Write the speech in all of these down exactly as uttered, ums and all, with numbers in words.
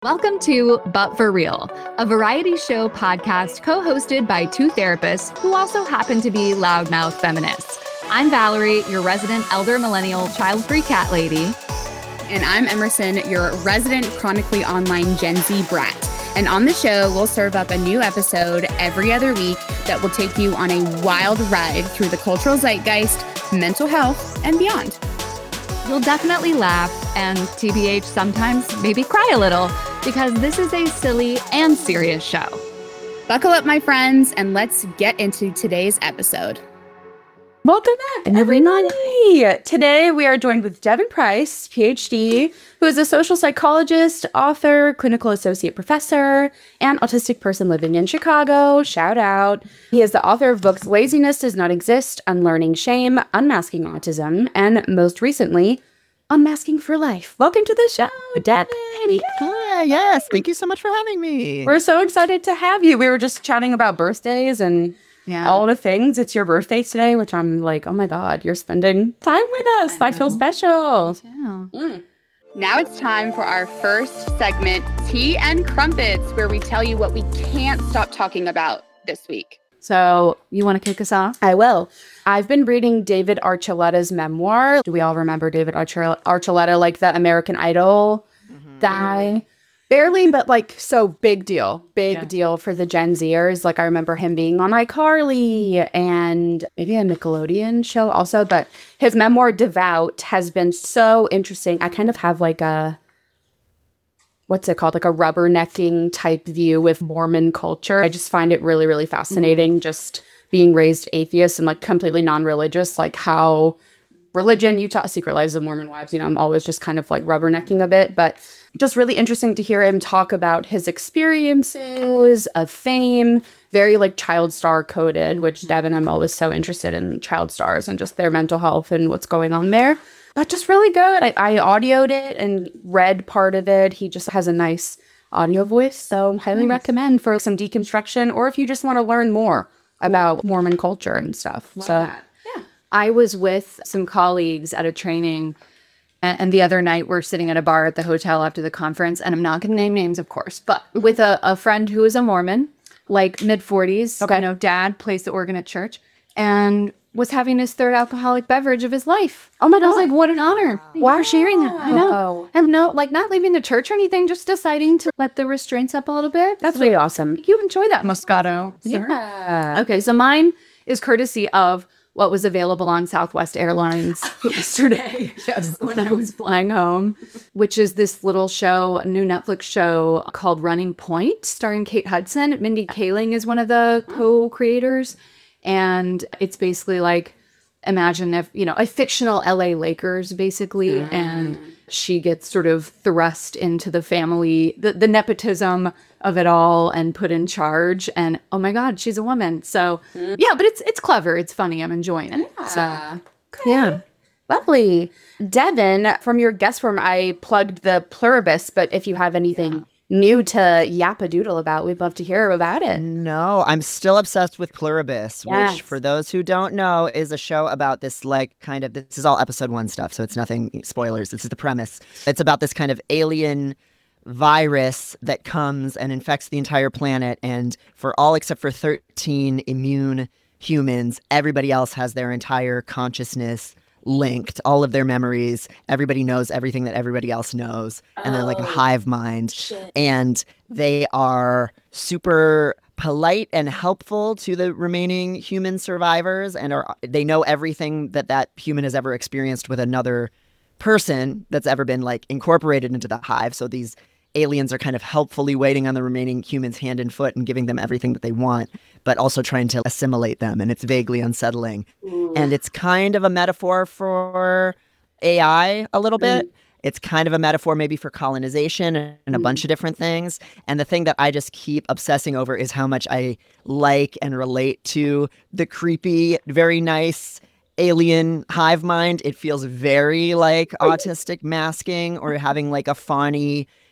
Welcome to But For Real, a variety show podcast co-hosted by two therapists who also happen to be loudmouth feminists. I'm Valerie, your resident elder millennial child-free cat lady. And I'm Emerson, your resident chronically online Gen Z brat. And on the show, we'll serve up a new episode every other week that will take you on a wild ride through the cultural zeitgeist, mental health, and beyond. You'll definitely laugh and T B H sometimes maybe cry a little because this is a silly and serious show. Buckle up, my friends, and let's get into today's episode. Welcome back, everybody. Today we are joined with Devin Price, P H D, who is a social psychologist, author, clinical associate professor, and autistic person living in Chicago. Shout out. He is the author of books Laziness Does Not Exist, Unlearning Shame, Unmasking Autism, and most recently, Unmasking for Life. Welcome to the show, Devin. Hi, yes, thank you so much for having me. We're so excited to have you. We were just chatting about birthdays and Yeah. all the things. It's your birthday today, which I'm like, oh my God, you're spending time with us. I, I feel special. Yeah. Mm. Now it's time for our first segment, Tea and Crumpets, where we tell you what we can't stop talking about this week. So you want to kick us off? I will. I've been reading David Archuleta's memoir. Do we all remember David Archul- Archuleta, like the American Idol mm-hmm. guy? Barely, but like, so big deal. Big yeah. deal for the Gen Zers. Like, I remember him being on iCarly and maybe a Nickelodeon show also. But his memoir, Devout, has been so interesting. I kind of have like a, what's it called? Like a rubbernecking type view with Mormon culture. I just find it really, really fascinating. Mm-hmm. Just being raised atheist and like completely non-religious, like how religion, Utah, Secret Lives of Mormon Wives, you know, I'm always just kind of like rubbernecking a bit, but just really interesting to hear him talk about his experiences of fame, very like child star coded, which Devin, I'm always so interested in child stars and just their mental health and what's going on there. But just really good. I, I audioed it and read part of it. He just has a nice audio voice, so highly nice. recommend for some deconstruction or if you just want to learn more about Mormon culture and stuff. Love so that. I was with some colleagues at a training, and, and the other night we're sitting at a bar at the hotel after the conference, and I'm not going to name names, of course, but with a, a friend who is a Mormon, like mid-forties, okay. you know, dad plays the organ at church, and was having his third alcoholic beverage of his life. Oh my God. I was like, what an honor. Wow. For sharing that. I know. Oh. And no, like not leaving the church or anything, just deciding to let the restraints up a little bit. That's really awesome. You enjoy that, Moscato. Sir. Yeah. Okay, so mine is courtesy of what was available on Southwest Airlines yesterday yes. when I was flying home, which is this little show, a new Netflix show called Running Point, starring Kate Hudson. Mindy Kaling is one of the co-creators. And it's basically like, imagine if, you know, a fictional L A Lakers, basically. Mm. And she gets sort of thrust into the family, the, the nepotism of it all and put in charge. And oh my God, she's a woman. So mm. yeah, but it's it's clever. It's funny. I'm enjoying it. Yeah. So okay. yeah. Lovely. Devin, from your guest form, I plugged the Pluribus, but if you have anything yeah. new to yap-a-doodle about, we'd love to hear about it. No, I'm still obsessed with Pluribus, yes. which for those who don't know is a show about this like kind of, this is all episode one stuff, so it's nothing, spoilers, this is the premise. It's about this kind of alien virus that comes and infects the entire planet, and for all except for thirteen immune humans, everybody else has their entire consciousness linked, all of their memories. Everybody knows everything that everybody else knows, and oh, they're like a hive mind. Shit. And they are super polite and helpful to the remaining human survivors, and are they know everything that that human has ever experienced with another person that's ever been like incorporated into the hive. So these aliens are kind of helpfully waiting on the remaining humans hand and foot and giving them everything that they want, but also trying to assimilate them. And it's vaguely unsettling. Ooh. And it's kind of a metaphor for A I a little bit. Mm. It's kind of a metaphor maybe for colonization and a mm. bunch of different things. And the thing that I just keep obsessing over is how much I like and relate to the creepy, very nice alien hive mind. It feels very like autistic masking or having like a fawny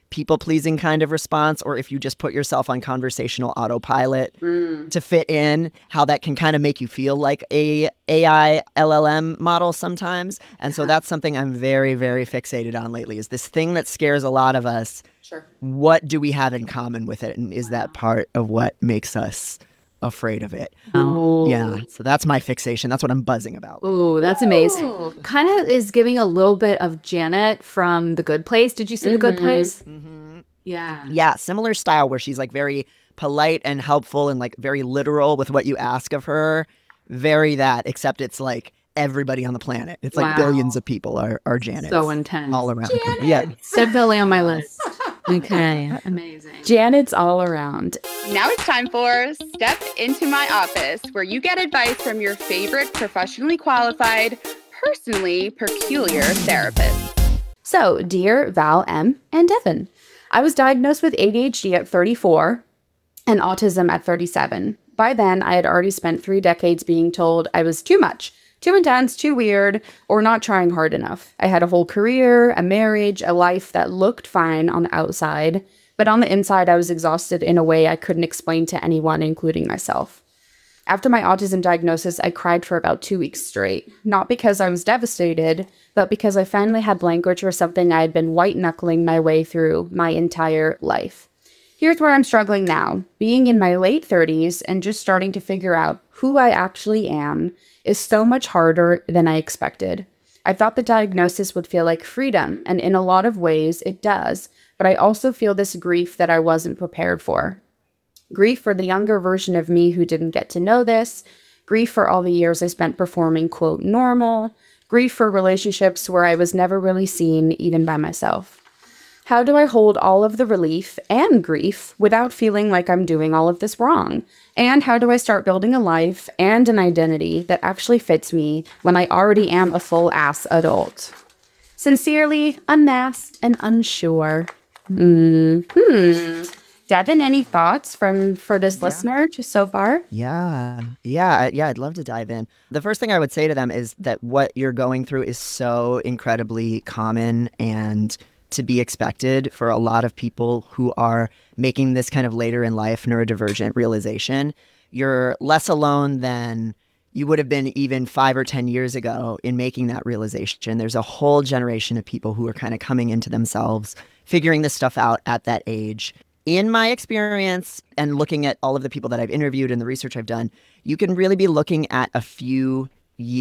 people-pleasing kind of response, or if you just put yourself on conversational autopilot Mm. to fit in, how that can kind of make you feel like a AI L L M model sometimes. And so that's something I'm very, very fixated on lately, is this thing that scares a lot of us. Sure. What do we have in common with it? And is that part of what makes us afraid of it? Oh. Yeah. So that's my fixation. That's what I'm buzzing about. Ooh, that's amazing. Kind of is giving a little bit of Janet from The Good Place. Did you see The Good Place? Mm-hmm. Yeah. Yeah. Similar style where she's like very polite and helpful and like very literal with what you ask of her. Very that, except it's like everybody on the planet. It's like Wow. billions of people are, are Janet. So intense. all around. Yeah. Definitely on my list. Okay. Amazing. Janet's all around. Now it's time for Step Into My Office, where you get advice from your favorite professionally qualified, personally peculiar therapist. So, dear Val M. and Devin, I was diagnosed with A D H D at thirty-four and autism at thirty-seven. By then, I had already spent three decades being told I was too much, too intense, too weird, or not trying hard enough. I had a whole career, a marriage, a life that looked fine on the outside, but on the inside, I was exhausted in a way I couldn't explain to anyone, including myself. After my autism diagnosis, I cried for about two weeks straight, not because I was devastated, but because I finally had language for something I had been white-knuckling my way through my entire life. Here's where I'm struggling now. Being in my late thirties and just starting to figure out who I actually am is so much harder than I expected. I thought the diagnosis would feel like freedom, and in a lot of ways it does, but I also feel this grief that I wasn't prepared for. Grief for the younger version of me who didn't get to know this, grief for all the years I spent performing, quote, normal, grief for relationships where I was never really seen, even by myself. How do I hold all of the relief and grief without feeling like I'm doing all of this wrong? And how do I start building a life and an identity that actually fits me when I already am a full-ass adult? Sincerely, unmasked and unsure. Hmm. Devin, any thoughts from for this listener just so far? Yeah. Yeah. Yeah. I'd love to dive in. The first thing I would say to them is that what you're going through is so incredibly common and to be expected for a lot of people who are making this kind of later in life neurodivergent realization. You're less alone than you would have been even five or ten years ago in making that realization. There's a whole generation of people who are kind of coming into themselves, figuring this stuff out at that age. In my experience and looking at all of the people that I've interviewed and the research I've done, you can really be looking at a few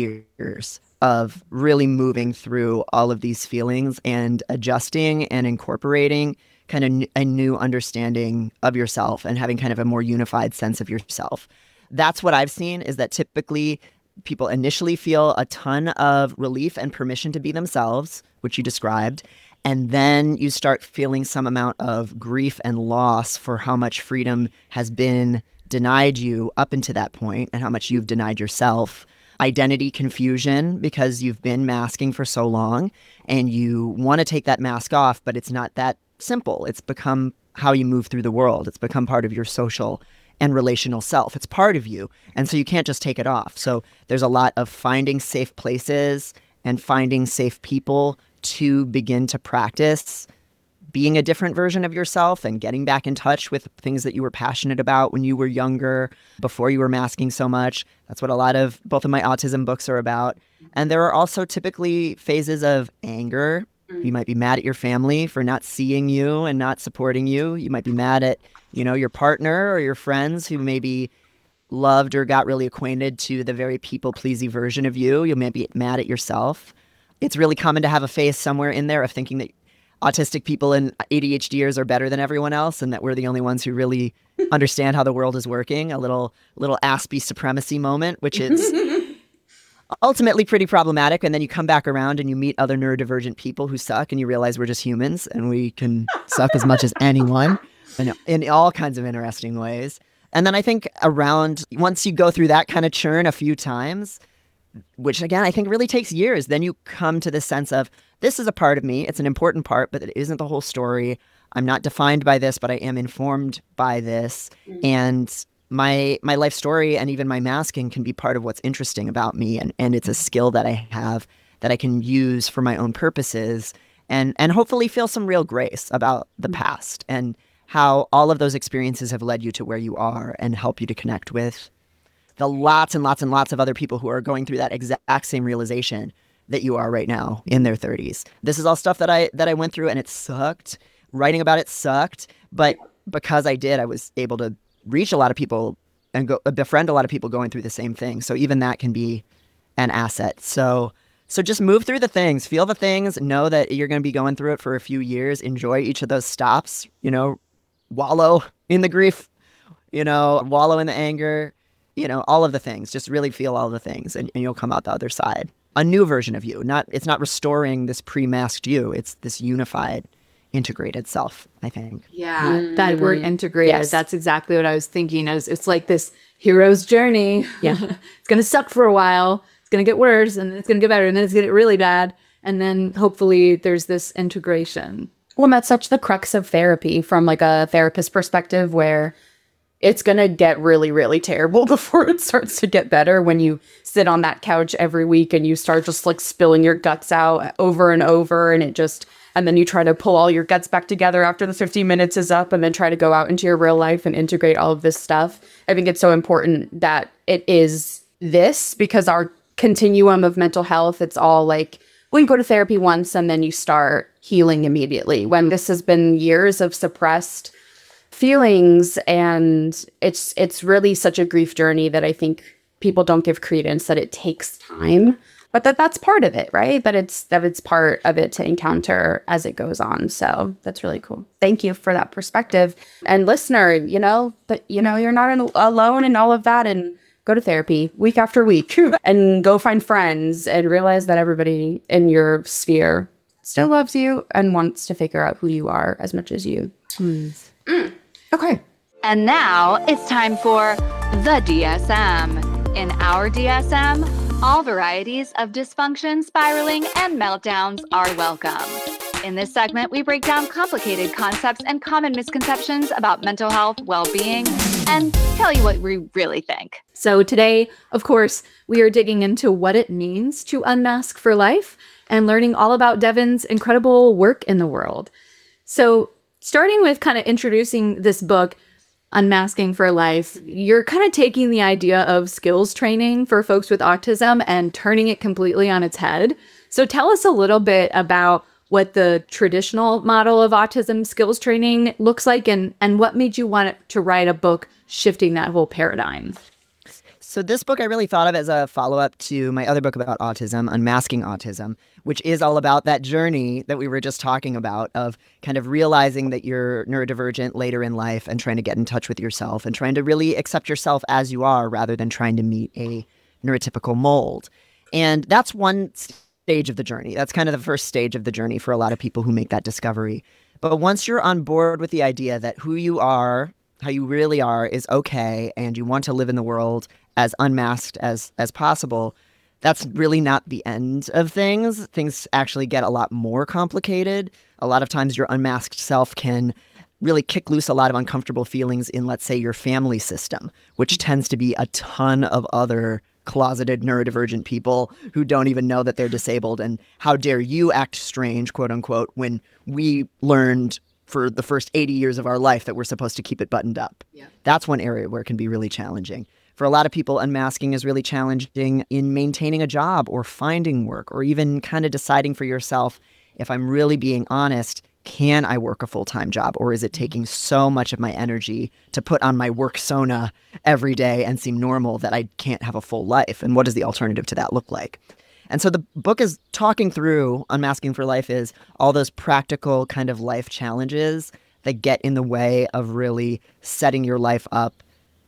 years of really moving through all of these feelings and adjusting and incorporating kind of a new understanding of yourself and having kind of a more unified sense of yourself. That's what I've seen, is that typically people initially feel a ton of relief and permission to be themselves, which you described. And then you start feeling some amount of grief and loss for how much freedom has been denied you up until that point and how much you've denied yourself. Identity confusion because you've been masking for so long and you want to take that mask off, but it's not that simple. It's become how you move through the world. It's become part of your social and relational self. It's part of you. And so you can't just take it off. So there's a lot of finding safe places and finding safe people to begin to practice being a different version of yourself and getting back in touch with things that you were passionate about when you were younger, before you were masking so much. That's what a lot of both of my autism books are about. And there are also typically phases of anger. You might be mad at your family for not seeing you and not supporting you. You might be mad at, you know, your partner or your friends who maybe loved or got really acquainted to the very people-pleasy version of you. You may be mad at yourself. It's really common to have a phase somewhere in there of thinking that autistic people and ADHDers are better than everyone else and that we're the only ones who really understand how the world is working. A little little Aspie supremacy moment, which is ultimately pretty problematic. And then you come back around and you meet other neurodivergent people who suck and you realize we're just humans and we can suck as much as anyone in, in all kinds of interesting ways. And then I think around, once you go through that kind of churn a few times, which again, I think really takes years, then you come to the sense of, this is a part of me. It's an important part, but it isn't the whole story. I'm not defined by this, but I am informed by this. Mm-hmm. And my my life story and even my masking can be part of what's interesting about me. And, and it's a skill that I have that I can use for my own purposes. and and hopefully feel some real grace about the past and how all of those experiences have led you to where you are and help you to connect with the lots and lots and lots of other people who are going through that exact same realization that you are right now in their thirties. This is all stuff that I that I went through, and it sucked. Writing about it sucked, but because I did, I was able to reach a lot of people and go befriend a lot of people going through the same thing. So even that can be an asset. So so just move through the things, feel the things, know that you're going to be going through it for a few years. Enjoy each of those stops, you know, wallow in the grief, you know, wallow in the anger, you know, all of the things. Just really feel all the things, and, and you'll come out the other side. A new version of you. Not it's not restoring this pre-masked you. It's this unified, integrated self, I think. Yeah, mm-hmm. That word integrated, Yes. That's exactly what I was thinking. As it's like this hero's journey. Yeah. It's going to suck for a while. It's going to get worse, and then it's going to get better, and then it's going to get really bad. And then hopefully there's this integration. Well, and that's such the crux of therapy from like a therapist perspective, where it's going to get really, really terrible before it starts to get better when you sit on that couch every week and you start just like spilling your guts out over and over, and it just, and then you try to pull all your guts back together after the fifteen minutes is up, and then try to go out into your real life and integrate all of this stuff. I think it's so important that it is this, because our continuum of mental health, it's all like, well, you go to therapy once and then you start healing immediately, when this has been years of suppressed feelings. And it's it's really such a grief journey that I think people don't give credence, that it takes time, but that that's part of it, right? That it's that it's part of it to encounter as it goes on. So that's really cool. Thank you for that perspective. And listener, you know, but you know, you're not in, alone in all of that, and go to therapy week after week and go find friends and realize that everybody in your sphere still loves you and wants to figure out who you are as much as you. Mm. Okay. And now it's time for the D S M. In our D S M, all varieties of dysfunction, spiraling, and meltdowns are welcome. In this segment, we break down complicated concepts and common misconceptions about mental health, well-being, and tell you what we really think. So today, of course, we are digging into what it means to unmask for life and learning all about Devon's incredible work in the world. So starting with kind of introducing this book, Unmasking for Life, you're kind of taking the idea of skills training for folks with autism and turning it completely on its head. So tell us a little bit about what the traditional model of autism skills training looks like, and, and what made you want to write a book shifting that whole paradigm. So this book I really thought of as a follow-up to my other book about autism, Unmasking Autism, which is all about that journey that we were just talking about of kind of realizing that you're neurodivergent later in life and trying to get in touch with yourself and trying to really accept yourself as you are rather than trying to meet a neurotypical mold. And that's one stage of the journey. That's kind of the first stage of the journey for a lot of people who make that discovery. But once you're on board with the idea that who you are, how you really are, is okay, and you want to live in the world as unmasked as as possible, that's really not the end of things. Things actually get a lot more complicated. A lot of times your unmasked self can really kick loose a lot of uncomfortable feelings in, let's say, your family system, which tends to be a ton of other closeted neurodivergent people who don't even know that they're disabled. And how dare you act strange, quote unquote, when we learned for the first eighty years of our life that we're supposed to keep it buttoned up. Yeah. That's one area where it can be really challenging. For a lot of people, unmasking is really challenging in maintaining a job or finding work, or even kind of deciding for yourself, if I'm really being honest, can I work a full-time job, or is it taking so much of my energy to put on my work persona every day and seem normal that I can't have a full life? And what does the alternative to that look like? And so the book is talking through, Unmasking for Life, is all those practical kind of life challenges that get in the way of really setting your life up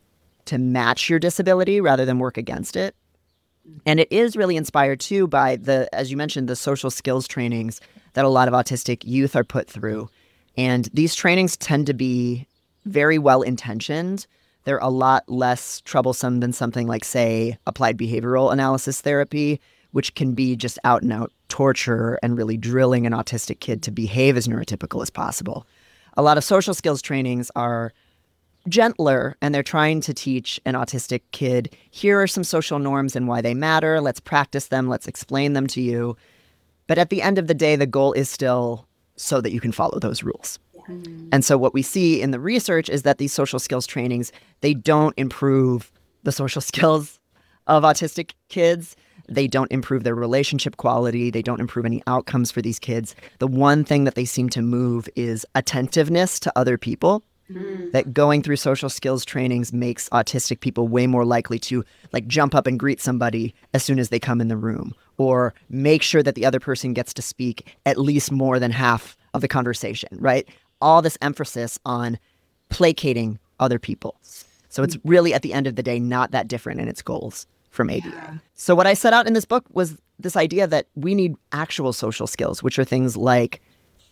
to match your disability rather than work against it. And it is really inspired too by the, as you mentioned, the social skills trainings that a lot of autistic youth are put through. And these trainings tend to be very well intentioned. They're a lot less troublesome than something like, say, applied behavioral analysis therapy, which can be just out and out torture and really drilling an autistic kid to behave as neurotypical as possible. A lot of social skills trainings are gentler, and they're trying to teach an autistic kid, here are some social norms and why they matter. Let's practice them. Let's explain them to you. But at the end of the day, the goal is still so that you can follow those rules. And so what we see in the research is that these social skills trainings, they don't improve the social skills of autistic kids. They don't improve their relationship quality. They don't improve any outcomes for these kids. The one thing that they seem to move is attentiveness to other people. Mm. That going through social skills trainings makes autistic people way more likely to like jump up and greet somebody as soon as they come in the room, or make sure that the other person gets to speak at least more than half of the conversation, right? All this emphasis on placating other people. So it's really, at the end of the day, not that different in its goals from A B A. Yeah. So what I set out in this book was this idea that we need actual social skills, which are things like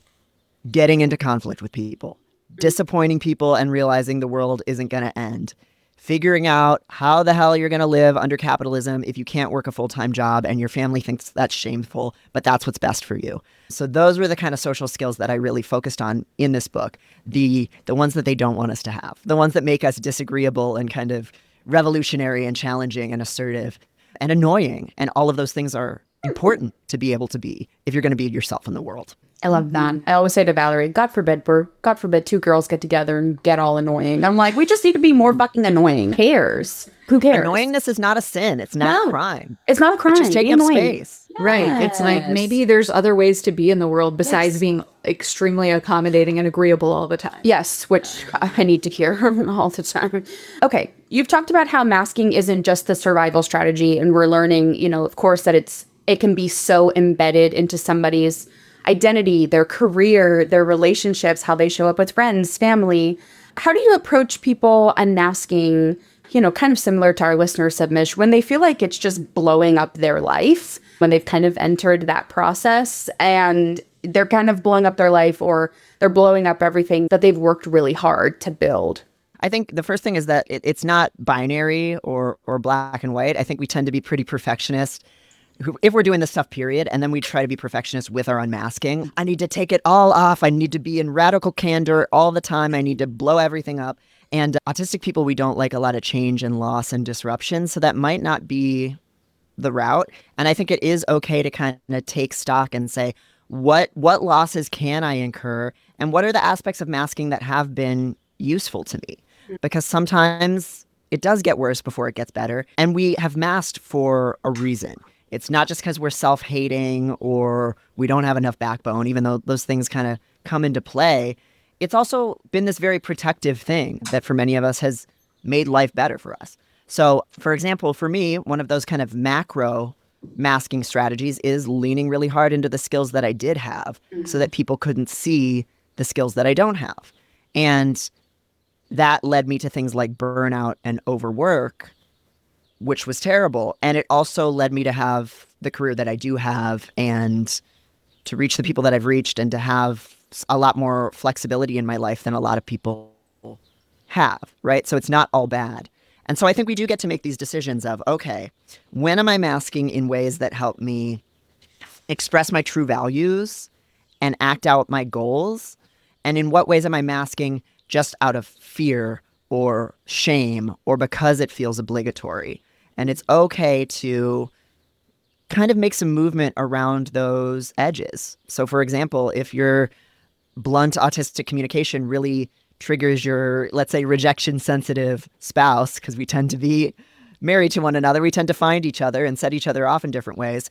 getting into conflict with people, disappointing people and realizing the world isn't going to end, figuring out how the hell you're going to live under capitalism if you can't work a full-time job and your family thinks that's shameful, but that's what's best for you. So those were the kind of social skills that I really focused on in this book, the the ones that they don't want us to have, the ones that make us disagreeable and kind of revolutionary and challenging and assertive and annoying. And all of those things are important to be able to be if you're going to be yourself in the world. I love that. I always say to Valerie, God forbid we're, God forbid two girls get together and get all annoying. I'm like, we just need to be more fucking annoying. Who cares? Who cares? Annoyingness is not a sin. It's not No. a crime. It's not a crime. It's just taking Be up annoying. space. Right. It's like maybe there's other ways to be in the world besides being extremely accommodating and agreeable all the time. Yes, which I need to hear all the time. Okay, you've talked about how masking isn't just the survival strategy, and we're learning, you know, of course, that it's it can be so embedded into somebody's identity, their career, their relationships, how they show up with friends, family. How do you approach people unmasking, you know, kind of similar to our listener submission, when they feel like it's just blowing up their life, when they've kind of entered that process and they're kind of blowing up their life, or they're blowing up everything that they've worked really hard to build? I think the first thing is that it, it's not binary or or black and white. I think we tend to be pretty perfectionist who, if we're doing this stuff, period, and then we try to be perfectionists with our unmasking. I need to take it all off. I need to be in radical candor all the time. I need to blow everything up. And uh, autistic people, we don't like a lot of change and loss and disruption. So that might not be the route. And I think it is okay to kind of take stock and say, what what losses can I incur? And what are the aspects of masking that have been useful to me? Because sometimes it does get worse before it gets better. And we have masked for a reason. It's not just because we're self-hating or we don't have enough backbone, even though those things kind of come into play. It's also been this very protective thing that for many of us has made life better for us. So, for example, for me, one of those kind of macro masking strategies is leaning really hard into the skills that I did have so that people couldn't see the skills that I don't have. And that led me to things like burnout and overwork, which was terrible. And it also led me to have the career that I do have and to reach the people that I've reached and to have a lot more flexibility in my life than a lot of people have, right? So it's not all bad. And so I think we do get to make these decisions of, okay, when am I masking in ways that help me express my true values and act out my goals? And in what ways am I masking just out of fear or shame or because it feels obligatory? And it's okay to kind of make some movement around those edges. So for example, if your blunt autistic communication really triggers your, let's say, rejection sensitive spouse, because we tend to be married to one another, we tend to find each other and set each other off in different ways.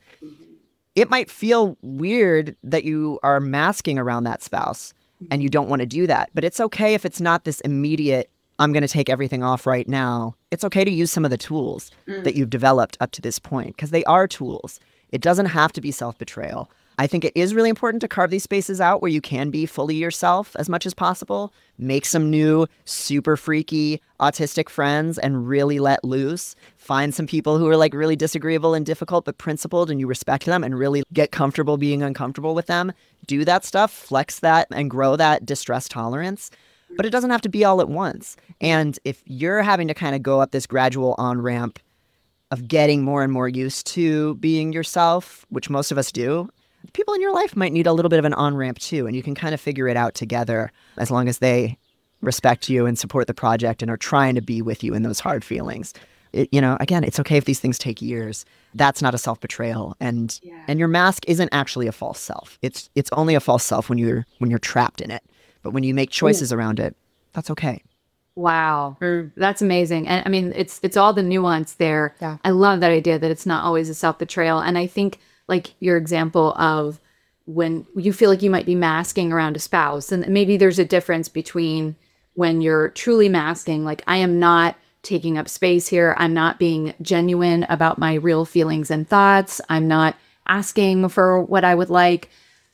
It might feel weird that you are masking around that spouse and you don't want to do that. But it's okay if it's not this immediate, I'm going to take everything off right now. It's okay to use some of the tools mm. that you've developed up to this point, because they are tools. It doesn't have to be self-betrayal. I think it is really important to carve these spaces out where you can be fully yourself as much as possible. Make some new super freaky autistic friends and really let loose. Find some people who are like really disagreeable and difficult but principled and you respect them and really get comfortable being uncomfortable with them. Do that stuff, flex that, and grow that distress tolerance. But it doesn't have to be all at once. And if you're having to kind of go up this gradual on-ramp of getting more and more used to being yourself, which most of us do, people in your life might need a little bit of an on-ramp too, and you can kind of figure it out together as long as they respect you and support the project and are trying to be with you in those hard feelings. It, you know, again, it's okay if these things take years. That's not a self-betrayal. And and your mask isn't actually a false self. It's it's only a false self when you're when you're trapped in it. But when you make choices around it, that's okay. Wow. That's amazing. And I mean, it's it's all the nuance there. Yeah. I love that idea that it's not always a self-betrayal. And I think like your example of when you feel like you might be masking around a spouse, and maybe there's a difference between when you're truly masking, like I am not taking up space here. I'm not being genuine about my real feelings and thoughts. I'm not asking for what I would like,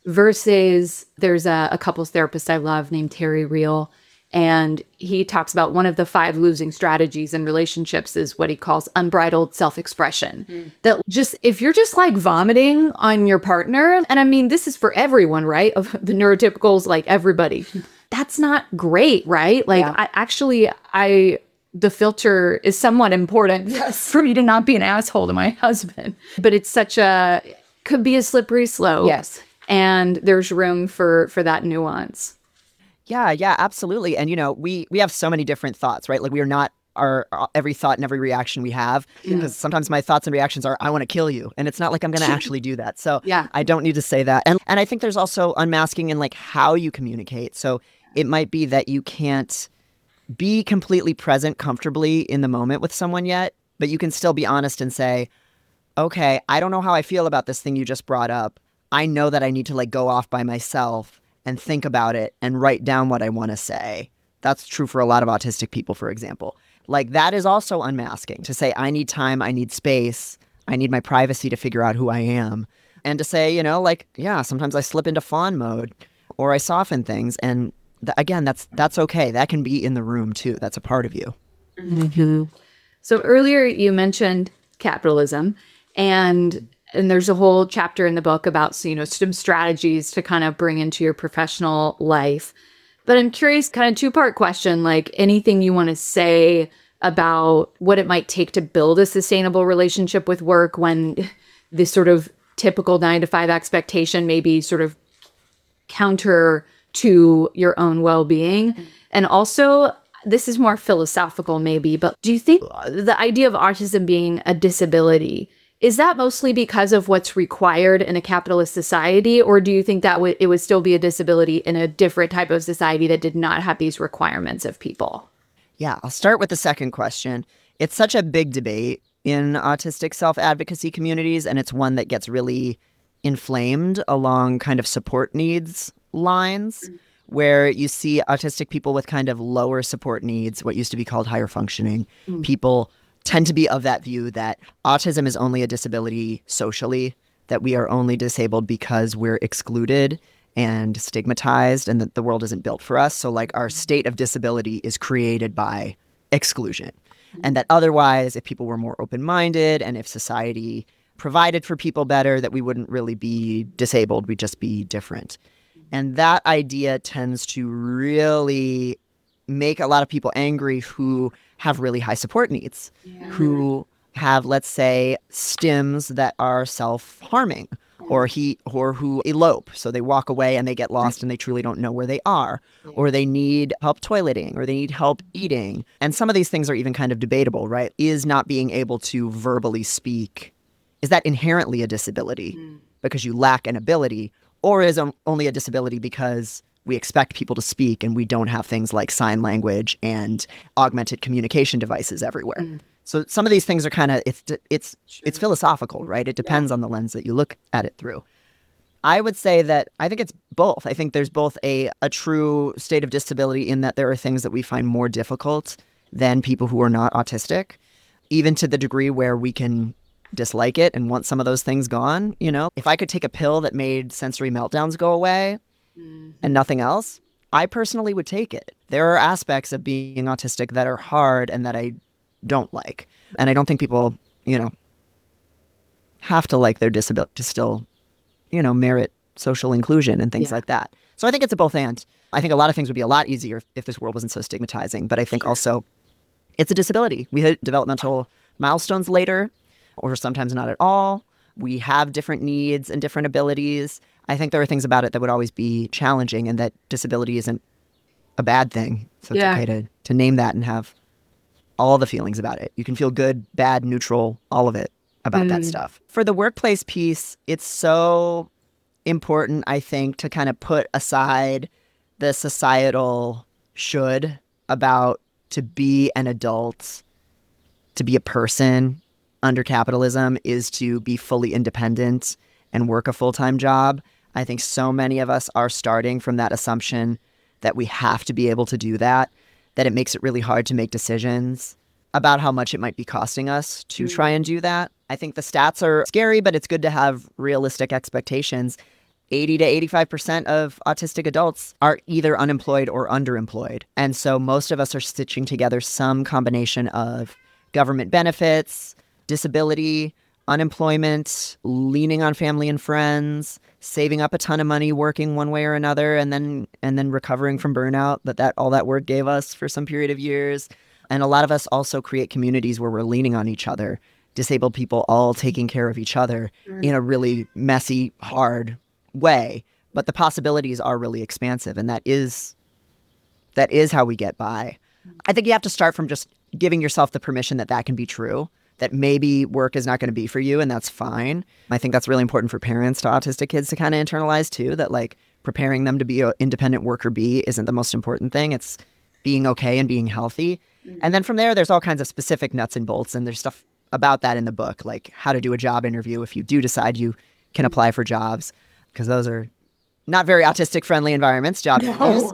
versus there's a, a couples therapist I love named Terry Real. And he talks about one of the five losing strategies in relationships is what he calls unbridled self-expression. Mm. That just, if you're just like vomiting on your partner, and I mean, this is for everyone, right? Of the neurotypicals, like everybody, that's not great, right? Like yeah. I actually, I, the filter is somewhat important yes. for me to not be an asshole to my husband, but it's such a, could be a slippery slope. Yes. And there's room for, for that nuance. Yeah, yeah, absolutely. And, you know, we we have so many different thoughts, right? Like we are not our, our every thought and every reaction we have, because yeah. sometimes my thoughts and reactions are, I want to kill you. And it's not like I'm going to actually do that. So yeah. I don't need to say that. And and I think there's also unmasking in like how you communicate. So it might be that you can't be completely present comfortably in the moment with someone yet, but you can still be honest and say, okay, I don't know how I feel about this thing you just brought up. I know that I need to like go off by myself and think about it and write down what I want to say. That's true for a lot of autistic people, for example. Like that is also unmasking, to say, I need time, I need space, I need my privacy to figure out who I am. And to say, you know, like, yeah, sometimes I slip into fawn mode or I soften things. And th- again, that's that's okay. That can be in the room too. That's a part of you. Mm-hmm. So earlier you mentioned capitalism, and And there's a whole chapter in the book about, you know, some strategies to kind of bring into your professional life. But I'm curious, kind of two-part question, like anything you want to say about what it might take to build a sustainable relationship with work when this sort of typical nine to five expectation may be sort of counter to your own well-being. Mm-hmm. And also, this is more philosophical maybe, but do you think the idea of autism being a disability, is that mostly because of what's required in a capitalist society, or do you think that w- it would still be a disability in a different type of society that did not have these requirements of people? Yeah, I'll start with the second question. It's such a big debate in autistic self-advocacy communities, and it's one that gets really inflamed along kind of support needs lines, mm-hmm. where you see autistic people with kind of lower support needs, what used to be called higher functioning mm-hmm. people, tend to be of that view that autism is only a disability socially, that we are only disabled because we're excluded and stigmatized and that the world isn't built for us. So like our state of disability is created by exclusion. And that otherwise, if people were more open-minded and if society provided for people better, that we wouldn't really be disabled, we'd just be different. And that idea tends to really make a lot of people angry who have really high support needs, yeah. who have, let's say, stims that are self-harming, yeah. or he or who elope. So they walk away and they get lost and they truly don't know where they are, yeah. or they need help toileting, or they need help eating. And some of these things are even kind of debatable, right? Is not being able to verbally speak, is that inherently a disability mm. because you lack an ability, or is it only a disability because we expect people to speak and we don't have things like sign language and augmented communication devices everywhere. Mm. So some of these things are kind of, it's it's it's philosophical, right? It depends yeah. on the lens that you look at it through. I would say that I think it's both. I think there's both a, a true state of disability in that there are things that we find more difficult than people who are not autistic, even to the degree where we can dislike it and want some of those things gone. You know, if I could take a pill that made sensory meltdowns go away, mm-hmm. and nothing else, I personally would take it. There are aspects of being autistic that are hard and that I don't like. And I don't think people, you know, have to like their disability to still, you know, merit social inclusion and things yeah. like that. So I think it's a both and. I think a lot of things would be a lot easier if this world wasn't so stigmatizing. But I think also it's a disability. We hit developmental milestones later, or sometimes not at all. We have different needs and different abilities. I think there are things about it that would always be challenging, and that disability isn't a bad thing. So it's yeah. okay to, to name that and have all the feelings about it. You can feel good, bad, neutral, all of it about mm. that stuff. For the workplace piece, it's so important, I think, to kind of put aside the societal should about to be an adult, to be a person under capitalism is to be fully independent and work a full-time job. I think so many of us are starting from that assumption that we have to be able to do that, that it makes it really hard to make decisions about how much it might be costing us to try and do that. I think the stats are scary, but it's good to have realistic expectations. eighty to eighty-five percent of autistic adults are either unemployed or underemployed. And so most of us are stitching together some combination of government benefits, disability, unemployment, leaning on family and friends, saving up a ton of money, working one way or another, and then and then recovering from burnout that, that all that work gave us for some period of years. And a lot of us also create communities where we're leaning on each other, disabled people all taking care of each other mm. in a really messy, hard way. But the possibilities are really expansive, and that is that is how we get by. I think you have to start from just giving yourself the permission that that can be true, that maybe work is not going to be for you, and that's fine. I think that's really important for parents to autistic kids to kind of internalize too, that like preparing them to be an independent worker bee isn't the most important thing. It's being okay and being healthy. Mm-hmm. And then from there, there's all kinds of specific nuts and bolts, and there's stuff about that in the book, like how to do a job interview if you do decide you can apply for jobs, because those are not very autistic friendly environments, job interviews.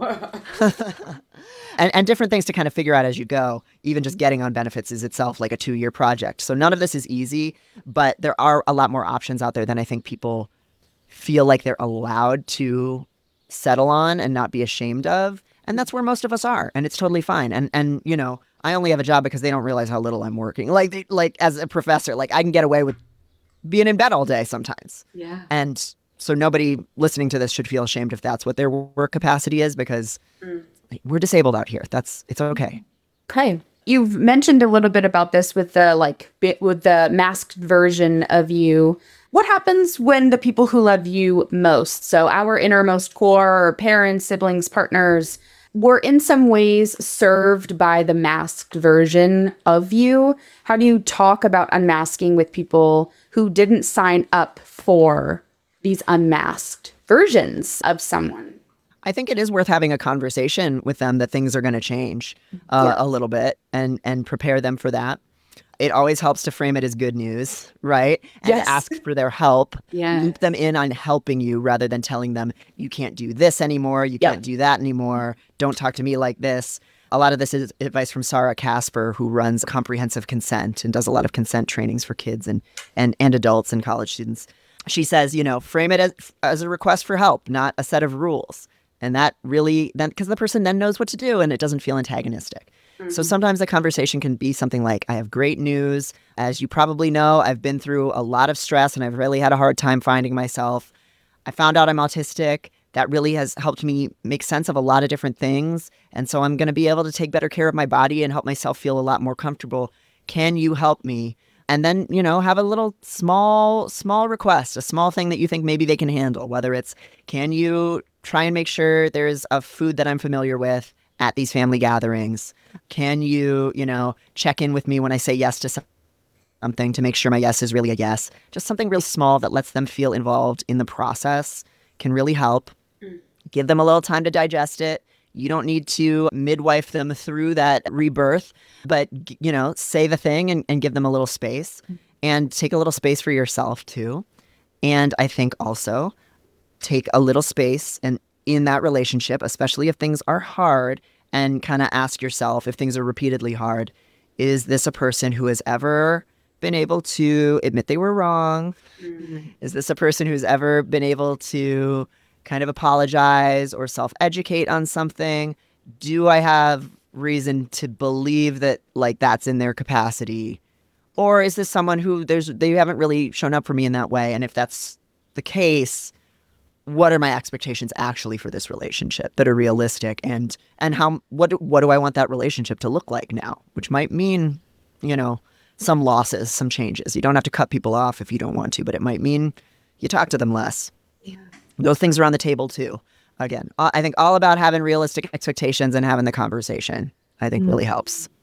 and, and different things to kind of figure out as you go. Even just getting on benefits is itself like a two-year project. So none of this is easy, but there are a lot more options out there than I think people feel like they're allowed to settle on and not be ashamed of. And that's where most of us are, and it's totally fine. And, and you know, I only have a job because they don't realize how little I'm working. Like, they, like as a professor, like I can get away with being in bed all day sometimes. Yeah. And so nobody listening to this should feel ashamed if that's what their work capacity is, because mm. we're disabled out here. That's, it's okay. Okay. You've mentioned a little bit about this with the like bit with the masked version of you. What happens when the people who love you most, so our innermost core, or parents, siblings, partners, were in some ways served by the masked version of you? How do you talk about unmasking with people who didn't sign up for these unmasked versions of someone? I think it is worth having a conversation with them that things are going to change uh, yeah. a little bit, and and prepare them for that. It always helps to frame it as good news, right? And yes. to ask for their help, yeah. loop them in on helping you rather than telling them, you can't do this anymore, you yep. can't do that anymore, don't talk to me like this. A lot of this is advice from Sarah Casper, who runs Comprehensive Consent and does a lot of consent trainings for kids and and, and adults and college students. She says, you know, frame it as, as a request for help, not a set of rules. And that really, then because the person then knows what to do and it doesn't feel antagonistic. Mm-hmm. So sometimes the conversation can be something like, I have great news. As you probably know, I've been through a lot of stress and I've really had a hard time finding myself. I found out I'm autistic. That really has helped me make sense of a lot of different things. And so I'm going to be able to take better care of my body and help myself feel a lot more comfortable. Can you help me? And then, you know, have a little small, small request, a small thing that you think maybe they can handle, whether it's, can you try and make sure there's a food that I'm familiar with at these family gatherings? Can you, you know, check in with me when I say yes to something to make sure my yes is really a yes? Just something real small that lets them feel involved in the process can really help. Mm. Give them a little time to digest it. You don't need to midwife them through that rebirth, but, you know, say the thing and, and give them a little space, and take a little space for yourself too. And I think also take a little space and in that relationship, especially if things are hard, and kind of ask yourself, if things are repeatedly hard, is this a person who has ever been able to admit they were wrong? Mm-hmm. Is this a person who's ever been able to kind of apologize or self-educate on something? Do I have reason to believe that like that's in their capacity? Or is this someone who there's they haven't really shown up for me in that way? And if that's the case, what are my expectations actually for this relationship that are realistic? And and how what what do I want that relationship to look like now? Which might mean, you know, some losses, some changes. You don't have to cut people off if you don't want to, but it might mean you talk to them less. Yeah. Those things are on the table too. Again, I think all about having realistic expectations and having the conversation, I think, mm. really helps.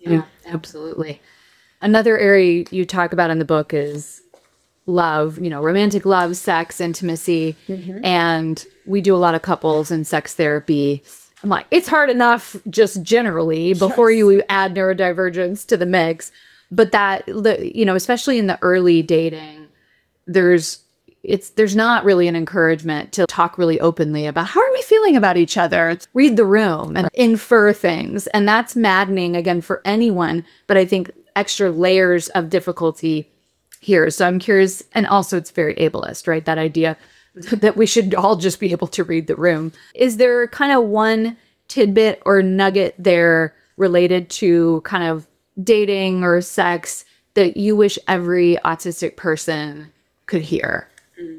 Yeah, absolutely. Another area you talk about in the book is love, you know, romantic love, sex, intimacy. Mm-hmm. And we do a lot of couples and sex therapy. I'm like, it's hard enough just generally before yes. you add neurodivergence to the mix. But that, the, you know, especially in the early dating, there's it's there's not really an encouragement to talk really openly about how are we feeling about each other. It's read the room and infer things. And that's maddening, again, for anyone. But I think extra layers of difficulty here. So I'm curious. And also it's very ableist, right? That idea that we should all just be able to read the room. Is there kind of one tidbit or nugget there related to kind of dating or sex that you wish every autistic person could hear?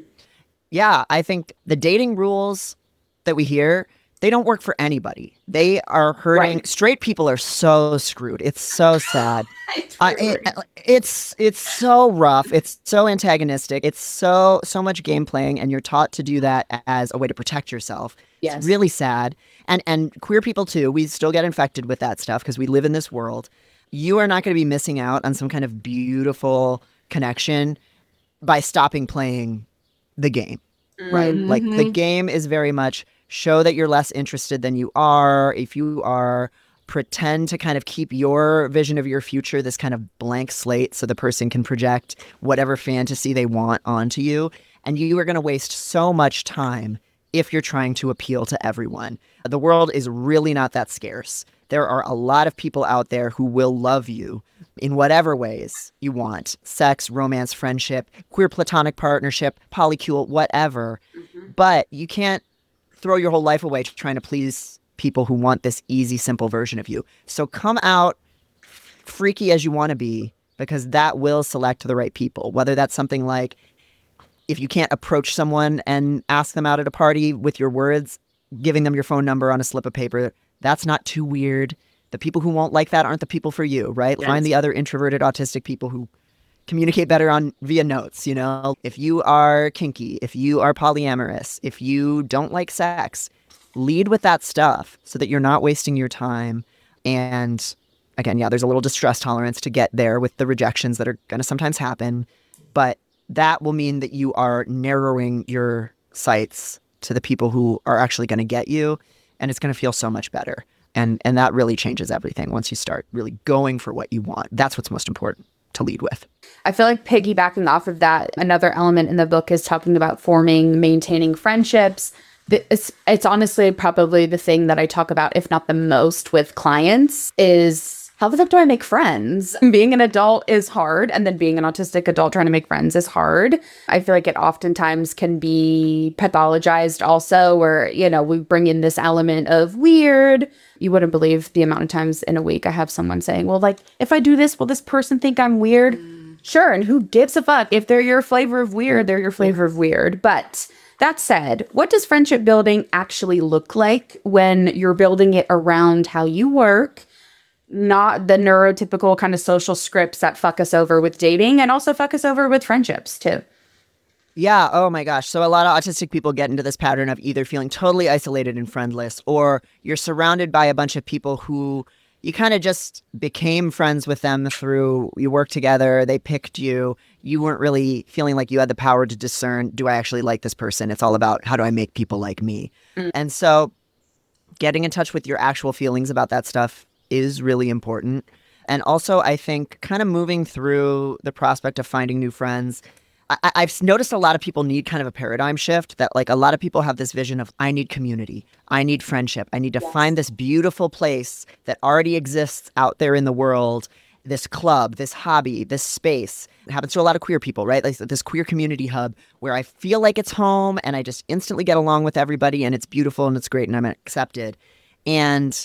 Yeah, I think the dating rules that we hear, they don't work for anybody. They are hurting. Right. Straight people are so screwed. It's so sad. uh, it, it's it's so rough. It's so antagonistic. It's so so much game playing, and you're taught to do that as a way to protect yourself. Yes. It's really sad. And and queer people too. We still get infected with that stuff because we live in this world. You are not going to be missing out on some kind of beautiful connection by stopping playing the game. Right? Mm-hmm. Like the game is very much show that you're less interested than you are. If you are, pretend to kind of keep your vision of your future this kind of blank slate so the person can project whatever fantasy they want onto you. And you are going to waste so much time if you're trying to appeal to everyone. The world is really not that scarce. There are a lot of people out there who will love you in whatever ways you want. Sex, romance, friendship, queer platonic partnership, polycule, whatever. Mm-hmm. But you can't throw your whole life away trying to please people who want this easy, simple version of you. So come out freaky as you want to be, because that will select the right people. Whether that's something like, if you can't approach someone and ask them out at a party with your words, giving them your phone number on a slip of paper, that's not too weird. The people who won't like that aren't the people for you, right? Yes. Find the other introverted autistic people who communicate better on via notes, you know? If you are kinky, if you are polyamorous, if you don't like sex, lead with that stuff so that you're not wasting your time. And again, yeah, there's a little distress tolerance to get there with the rejections that are going to sometimes happen. But that will mean that you are narrowing your sights to the people who are actually going to get you. And it's going to feel so much better. And and that really changes everything once you start really going for what you want. That's what's most important to lead with. I feel like piggybacking off of that, another element in the book is talking about forming, maintaining friendships. It's, it's honestly probably the thing that I talk about, if not the most, with clients is how the fuck do I make friends? Being an adult is hard, and then being an autistic adult trying to make friends is hard. I feel like it oftentimes can be pathologized also, where, you know, we bring in this element of weird. You wouldn't believe the amount of times in a week I have someone saying, well, like, if I do this, will this person think I'm weird? Mm. Sure, and who gives a fuck? If they're your flavor of weird, they're your flavor of weird. But that said, what does friendship building actually look like when you're building it around how you work? Not the neurotypical kind of social scripts that fuck us over with dating and also fuck us over with friendships too. Yeah. Oh my gosh. So a lot of autistic people get into this pattern of either feeling totally isolated and friendless, or you're surrounded by a bunch of people who you kind of just became friends with them through, you worked together, they picked you. You weren't really feeling like you had the power to discern, do I actually like this person? It's all about, how do I make people like me? Mm. And so getting in touch with your actual feelings about that stuff is really important. And also, I think kind of moving through the prospect of finding new friends, I- I've noticed a lot of people need kind of a paradigm shift, that like a lot of people have this vision of, I need community, I need friendship, I need to yes. find this beautiful place that already exists out there in the world, this club, this hobby, this space. It happens to a lot of queer people, right? Like this queer community hub where I feel like it's home and I just instantly get along with everybody and it's beautiful and it's great and I'm accepted. And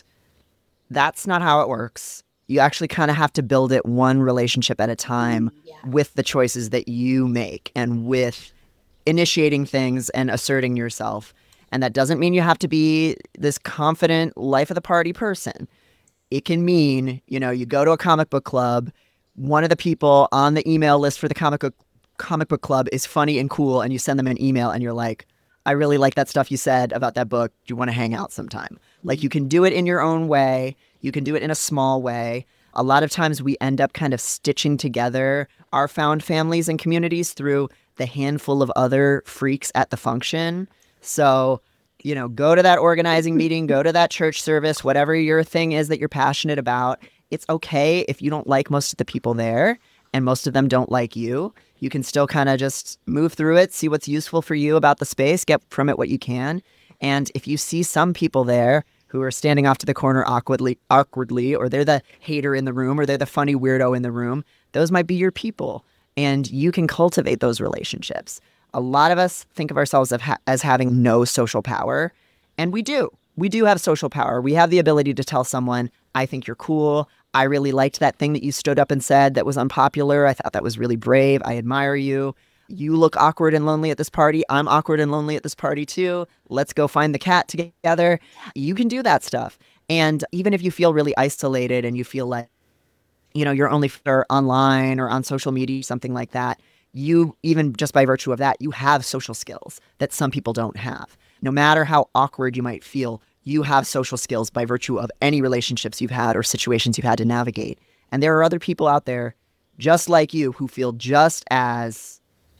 that's not how it works. You actually kind of have to build it one relationship at a time yeah. with the choices that you make and with initiating things and asserting yourself. And that doesn't mean you have to be this confident life of the party person. It can mean, you know, you go to a comic book club, one of the people on the email list for the comic book comic book club is funny and cool, and you send them an email and you're like, I really like that stuff you said about that book. Do you want to hang out sometime? Like, you can do it in your own way. You can do it in a small way. A lot of times we end up kind of stitching together our found families and communities through the handful of other freaks at the function. So, you know, go to that organizing meeting, go to that church service, whatever your thing is that you're passionate about. It's okay if you don't like most of the people there and most of them don't like you. You can still kind of just move through it, see what's useful for you about the space, get from it what you can. And if you see some people there who are standing off to the corner awkwardly, awkwardly, or they're the hater in the room, or they're the funny weirdo in the room, those might be your people. And you can cultivate those relationships. A lot of us think of ourselves as, ha- as having no social power. And we do. We do have social power. We have the ability to tell someone, I think you're cool. I really liked that thing that you stood up and said that was unpopular. I thought that was really brave. I admire you. You look awkward and lonely at this party. I'm awkward and lonely at this party too. Let's go find the cat together. You can do that stuff. And even if you feel really isolated and you feel like, you know, you're only for online or on social media, something like that, you, even just by virtue of that, you have social skills that some people don't have. No matter how awkward you might feel, you have social skills by virtue of any relationships you've had or situations you've had to navigate. And there are other people out there just like you who feel just as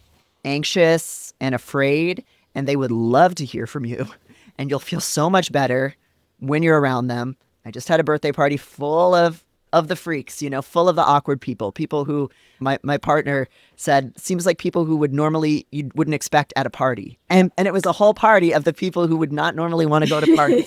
anxious and afraid, and they would love to hear from you. And you'll feel so much better when you're around them. I just had a birthday party full of of the freaks, you know, full of the awkward people, people who my, my partner said seems like people who would normally, you wouldn't expect at a party. And and it was a whole party of the people who would not normally want to go to parties.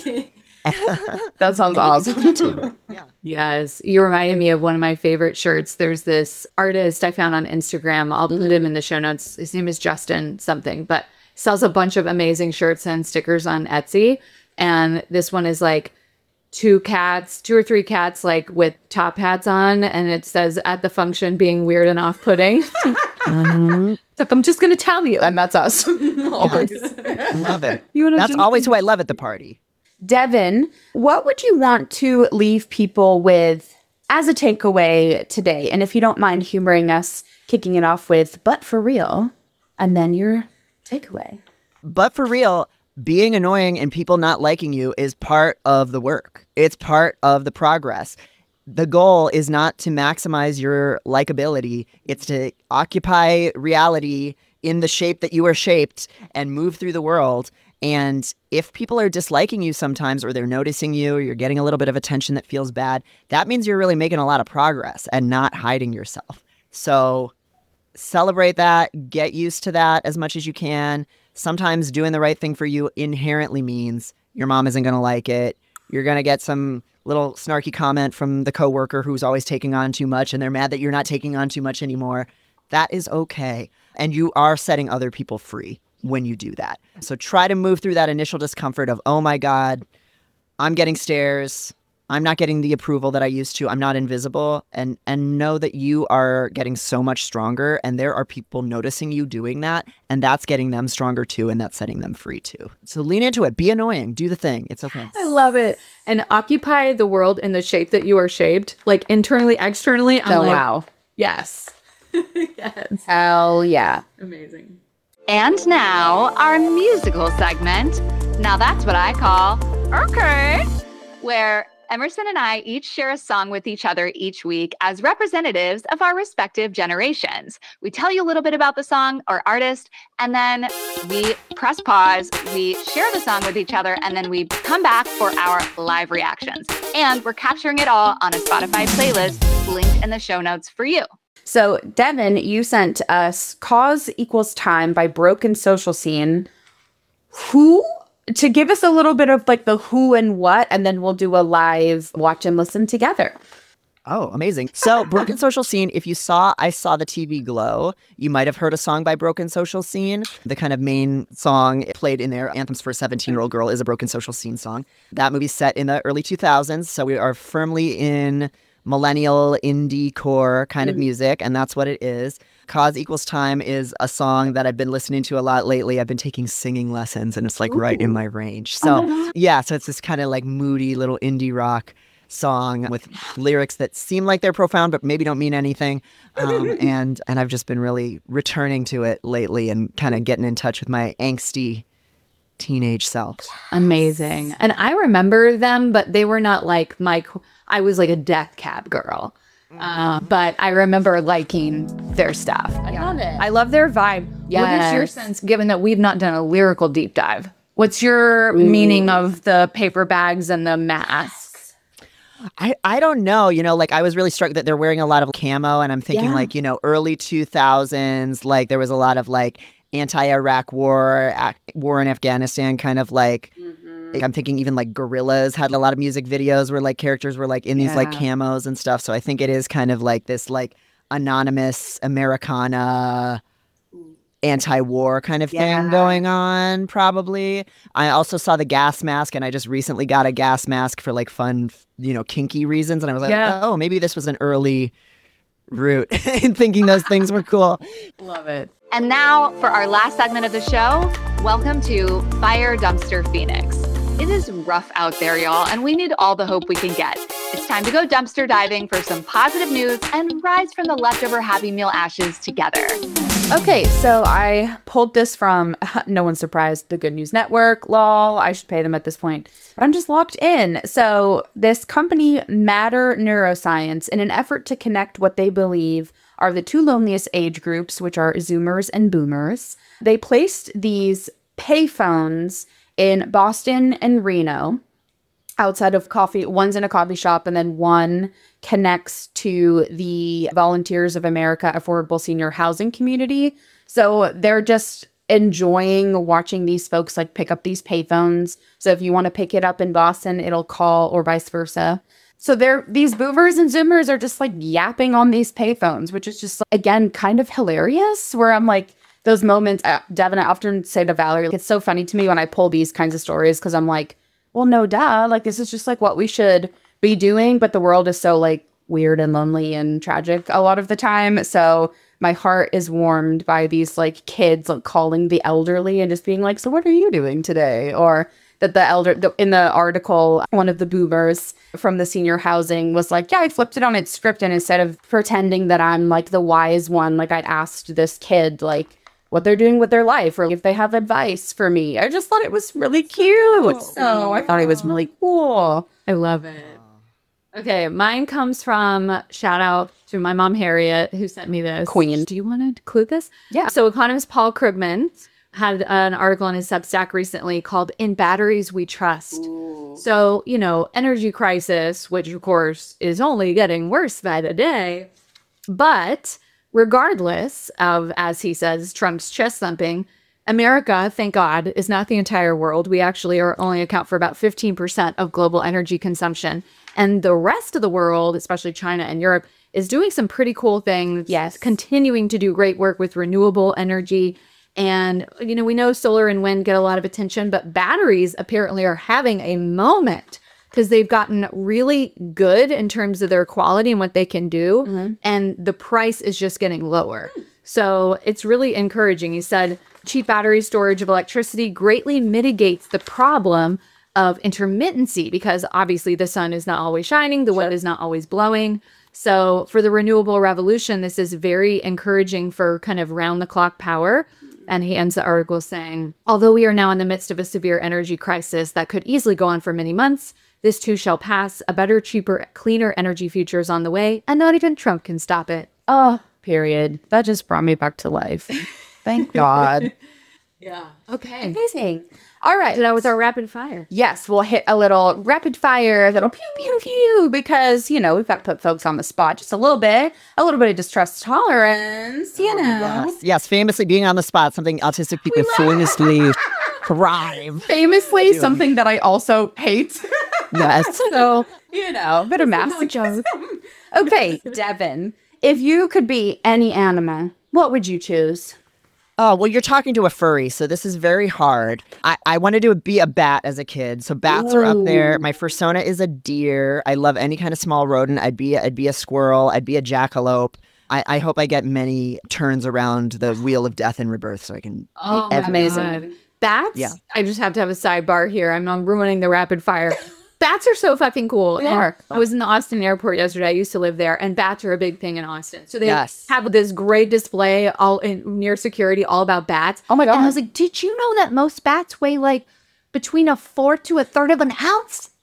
That sounds awesome. Yeah. Yes. You reminded me of one of my favorite shirts. There's this artist I found on Instagram. I'll put him in the show notes. His name is Justin something, but sells a bunch of amazing shirts and stickers on Etsy. And this one is like two cats, two or three cats, like with top hats on. And it says at the function being weird and off-putting. Mm-hmm. So I'm just going to tell you. And that's us. Always. Love it. You wanna That's jump always who I love at the party. Devin, what would you want to leave people with as a takeaway today? And if you don't mind humoring us, kicking it off with, but for real, and then your takeaway. But for real, being annoying and people not liking you is part of the work. It's part of the progress. The goal is not to maximize your likability. It's to occupy reality in the shape that you are shaped and move through the world. And if people are disliking you sometimes, or they're noticing you, or you're getting a little bit of attention that feels bad, that means you're really making a lot of progress and not hiding yourself. So celebrate that, get used to that as much as you can. Sometimes doing the right thing for you inherently means your mom isn't going to like it. You're going to get some little snarky comment from the coworker who's always taking on too much, and they're mad that you're not taking on too much anymore. That is okay. And you are setting other people free when you do that. So try to move through that initial discomfort of, oh my God, I'm getting stares. I'm not getting the approval that I used to. I'm not invisible. And and know that you are getting so much stronger, and there are people noticing you doing that, and that's getting them stronger too, and that's setting them free too. So lean into it. Be annoying. Do the thing. It's okay. I love it. And occupy the world in the shape that you are shaped, like internally, externally. I'm Oh, like, wow. yes. Yes. Hell yeah. Amazing. And now, our musical segment. Now that's what I call okay, where Emerson and I each share a song with each other each week as representatives of our respective generations. We tell you a little bit about the song or artist, and then we press pause, we share the song with each other, and then we come back for our live reactions. And we're capturing it all on a Spotify playlist linked in the show notes for you. So, Devin, you sent us Cause Equals Time by Broken Social Scene. Who, to give us a little bit of like the who and what, and then we'll do a live watch and listen together. Oh, amazing. So Broken Social Scene, if you saw I Saw the T V Glow, you might have heard a song by Broken Social Scene. The kind of main song played in there, Anthems for a seventeen-Year-Old Girl, is a Broken Social Scene song. That movie's set in the early two thousands, so we are firmly in millennial indie core kind of music, and that's what it is. Cause Equals Time is a song that I've been listening to a lot lately. I've been taking singing lessons, and it's like Ooh. right in my range. So yeah, so it's this kind of like moody little indie rock song with lyrics that seem like they're profound, but maybe don't mean anything. Um, and and I've just been really returning to it lately and kind of getting in touch with my angsty teenage self. Amazing. And I remember them, but they were not like my I was like a Death Cab girl. Uh, but I remember liking their stuff. I love it. I love their vibe. What is your Yes. sense, given that we've not done a lyrical deep dive? What's your meaning of the paper bags and the masks? I, I don't know. You know, like I was really struck that they're wearing a lot of camo, and I'm thinking Yeah. like, you know, early two thousands, like there was a lot of like anti-Iraq war, ac- war in Afghanistan, kind of like, like, I'm thinking even like Gorillaz had a lot of music videos where like characters were like in these like Yeah. camos and stuff. So I think it is kind of like this like anonymous Americana anti-war kind of thing Yeah. going on, probably. I also saw the gas mask, and I just recently got a gas mask for like fun, you know, kinky reasons. And I was like, Yeah. oh, maybe this was an early route in thinking those things were cool. Love it. And now for our last segment of the show, welcome to Fire Dumpster Phoenix. It is rough out there, y'all, and we need all the hope we can get. It's time to go dumpster diving for some positive news and rise from the leftover Happy Meal ashes together. Okay, so I pulled this from, no one's surprised, the Good News Network. Lol, I should pay them at this point. But I'm just locked in. So this company, Matter Neuroscience, in an effort to connect what they believe are the two loneliest age groups, which are Zoomers and Boomers, they placed these payphones in Boston and Reno outside of coffee. One's in a coffee shop, and then one connects to the Volunteers of America Affordable Senior Housing Community. So they're just enjoying watching these folks like pick up these payphones. So if you want to pick it up in Boston, it'll call, or vice versa. So they're these boomers and zoomers are just like yapping on these payphones, which is just again kind of hilarious. Where I'm like, those moments, uh, Devin, I often say to Valerie, it's so funny to me when I pull these kinds of stories because I'm like, well, no, duh. Like, this is just like what we should be doing. But the world is so like weird and lonely and tragic a lot of the time. So my heart is warmed by these like kids like calling the elderly and just being like, so what are you doing today? Or that the elder the, in the article, one of the boomers from the senior housing was like, yeah, I flipped it on its script. And instead of pretending that I'm like the wise one, like I'd asked this kid, like, what they're doing with their life or if they have advice for me. I just thought it was really cute. So I thought it was really cool. I love it. Okay, mine comes from shout out to my mom Harriet who sent me this. Queen. Do you want to include this? Yeah. So economist Paul Krugman had an article on his Substack recently called "In Batteries We Trust." So, you know, energy crisis, which of course is only getting worse by the day, but regardless of, as he says, Trump's chest thumping, America, thank God, is not the entire world. We actually are only account for about fifteen percent of global energy consumption. And the rest of the world, especially China and Europe, is doing some pretty cool things. Yes. Continuing to do great work with renewable energy. And, you know, we know solar and wind get a lot of attention, but batteries apparently are having a moment because they've gotten really good in terms of their quality and what they can do. Mm-hmm. And the price is just getting lower. So it's really encouraging. He said, cheap battery storage of electricity greatly mitigates the problem of intermittency because obviously the sun is not always shining, the wind is not always blowing. So for the renewable revolution, this is very encouraging for kind of round the clock power. And he ends the article saying, although we are now in the midst of a severe energy crisis that could easily go on for many months, this too shall pass. A better, cheaper, cleaner energy future is on the way, and not even Trump can stop it. Oh, period. That just brought me back to life. Thank God. Yeah. Okay. Amazing. All right. That was our rapid fire. Yes, we'll hit a little rapid fire that'll pew, pew, pew, because, you know, we've got to put folks on the spot just a little bit, a little bit of distress tolerance, you know. Yes, yes, famously being on the spot, something autistic people famously thrive. Famously, something that I also hate. Yes. So, you know, a bit of masochism. Okay, Devin, if you could be any animal, what would you choose? Oh, well, you're talking to a furry, so this is very hard. I, I wanted to be a bat as a kid, so bats are up there. My fursona is a deer. I love any kind of small rodent. I'd be I'd be a squirrel. I'd be a jackalope. I, I hope I get many turns around the wheel of death and rebirth so I can Oh, every- amazing. Bats? Yeah. I just have to have a sidebar here. I'm, I'm ruining the rapid fire. Bats are so fucking cool. They And are. I was in the Austin airport yesterday. I used to live there, and bats are a big thing in Austin. So they Yes. have this great display all in near security, all about bats. Oh my God. And I was like, did you know that most bats weigh like between a fourth to a third of an ounce?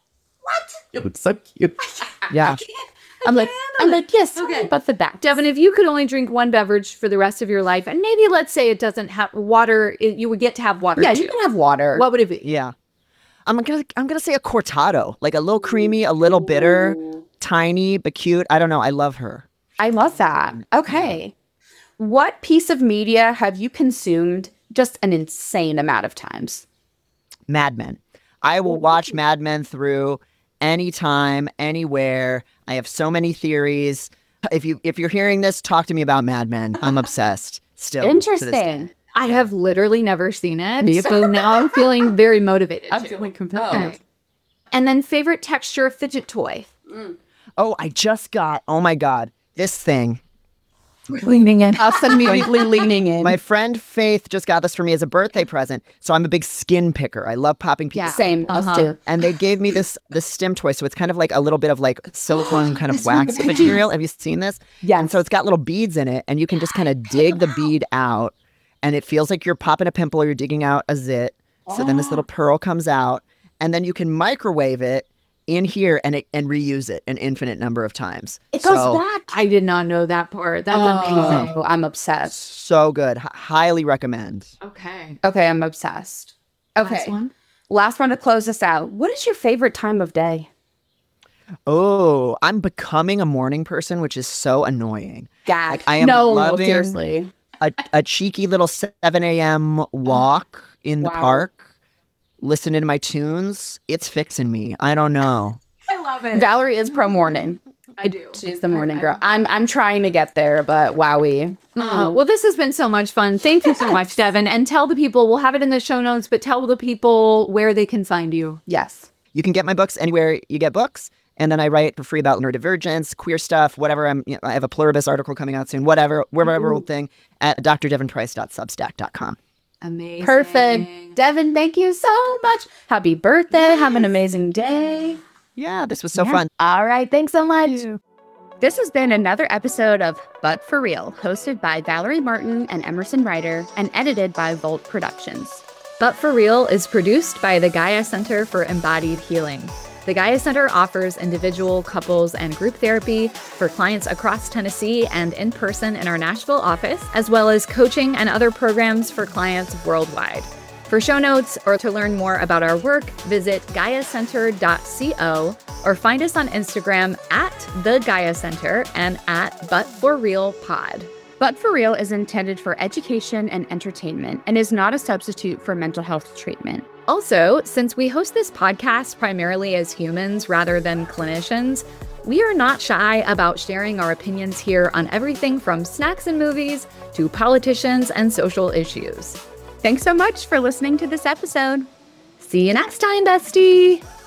It was so cute. Yeah. I'm like, I'm like, yes, Okay. but the back. Devin, if you could only drink one beverage for the rest of your life, and maybe let's say it doesn't have water, it, you would get to have water. Yeah, too. you can have water. What would it be? Yeah. I'm gonna I'm gonna say a cortado, like a little creamy, a little bitter, tiny but cute. I don't know. I love her. I love that. Okay. What piece of media have you consumed just an insane amount of times? Mad Men. I will watch Mad Men through anytime, anywhere. I have so many theories. If you if you're hearing this, talk to me about Mad Men. I'm obsessed. Still. to this day. Interesting. I have literally never seen it. Me So now I'm feeling very motivated. I'm to. feeling compelled. Okay. And then favorite texture fidget toy. Oh, I just got. Oh my God, this thing. Leaning in. Us immediately leaning in. My friend Faith just got this for me as a birthday present. So I'm a big skin picker. I love popping people. Yeah. Same, Uh-huh. us too. And they gave me this this stim toy, so it's kind of like a little bit of like silicone kind of wax material. Have you seen this? Yes. And so it's got little beads in it, and you can just kind of dig the bead out, and it feels like you're popping a pimple or you're digging out a zit. So then this little pearl comes out, and then you can microwave it in here and it and reuse it an infinite number of times. It goes So, back. I did not know that part. That's amazing. Oh, I'm obsessed. So good. H- highly recommend. Okay. Okay, I'm obsessed. Okay. Last one. Last one to close us out. What is your favorite time of day? Oh, I'm becoming a morning person, which is so annoying. Gag. Like, I am no, loving- seriously. A, a cheeky little seven a.m. walk in the Wow. park, listening to my tunes. It's fixing me. I don't know. I love it. Valerie is pro morning. I do. She's the morning girl. I'm I'm trying to get there, but wowie. Uh, well, this has been so much fun. Thank you so much, Devin. And tell the people, we'll have it in the show notes, but tell the people where they can find you. Yes. You can get my books anywhere you get books. And then I write for free about neurodivergence, queer stuff, whatever. I'm, you know, I have a Pluribus article coming out soon, whatever, whatever old thing at d r devin price dot substack dot com. Amazing. Perfect. Devin, thank you so much. Happy birthday. Have an amazing day. Yeah, this was so fun. All right. Thanks so much. This has been another episode of But For Real, hosted by Valerie Martin and Emerson Ryder and edited by Volt Productions. But For Real is produced by the Gaia Center for Embodied Healing. The Gaia Center offers individual, couples, and group therapy for clients across Tennessee and in person in our Nashville office, as well as coaching and other programs for clients worldwide. For show notes or to learn more about our work, visit gaia center dot co or find us on Instagram at The Gaia Center and at But For Real Pod. But For Real is intended for education and entertainment and is not a substitute for mental health treatment. Also, since we host this podcast primarily as humans rather than clinicians, we are not shy about sharing our opinions here on everything from snacks and movies to politicians and social issues. Thanks so much for listening to this episode. See you next time, bestie!